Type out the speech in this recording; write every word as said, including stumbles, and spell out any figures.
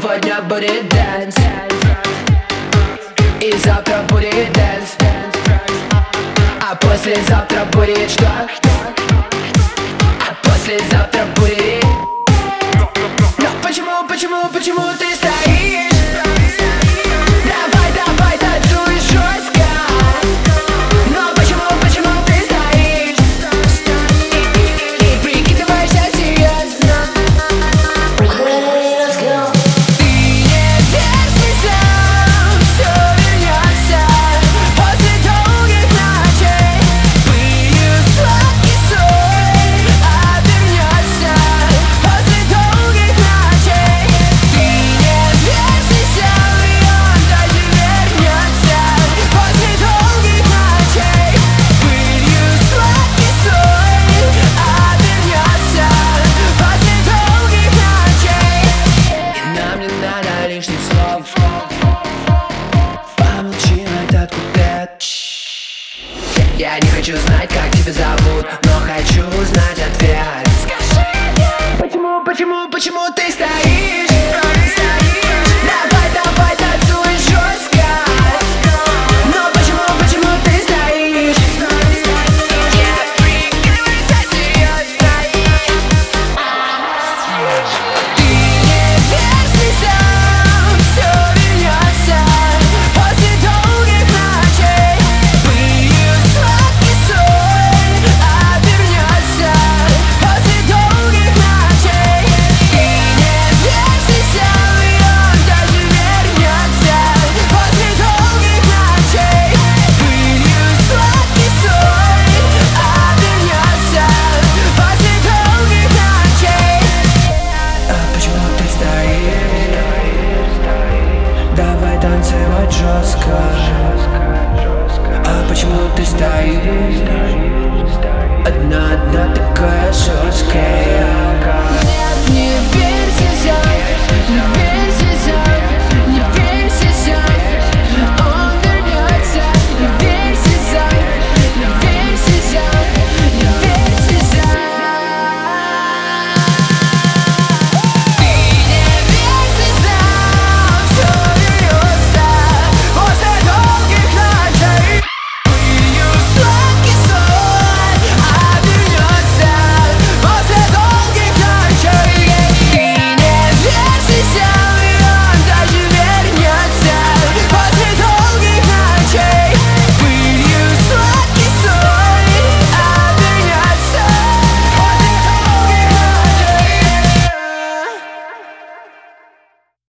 Сегодня будет дэнс, и завтра будет дэнс, а послезавтра будет что? А послезавтра будет. Но почему, почему, почему ты стоишь? Давай, давай, танцуй жестко. Но почему, почему ты стоишь? И, и, и прикидываешься серьезно. Ты не держишься, все вернется после долгих ночей. Пылью сладкий сон обернется после долгих ночей. Ты не держишься, и он даже вернется после долгих ночей. Пылью сладкий сон обернется после долгих ночей. И нам не надо лишних слов. Помолчи на этот куплет. Я не хочу знать, как тебя зовут, но хочу знать ответ. Скажи мне, почему, почему, почему ты стоишь? Давай, давай, танцуй жестко. Но почему, почему ты стоишь? Я прикидывайся серьезно. Ты не держишься, все вернется после долгих ночей. Пылью сладкий сон обернется после долгих ночей. Ты не держишься, и он даже вернется после долгих ночей. Пылью сладкий сон обернется после долгих ночей. А почему ты стоишь? Давай танцевать жестко. А почему ты стоишь? Одна, одна такая жесткая.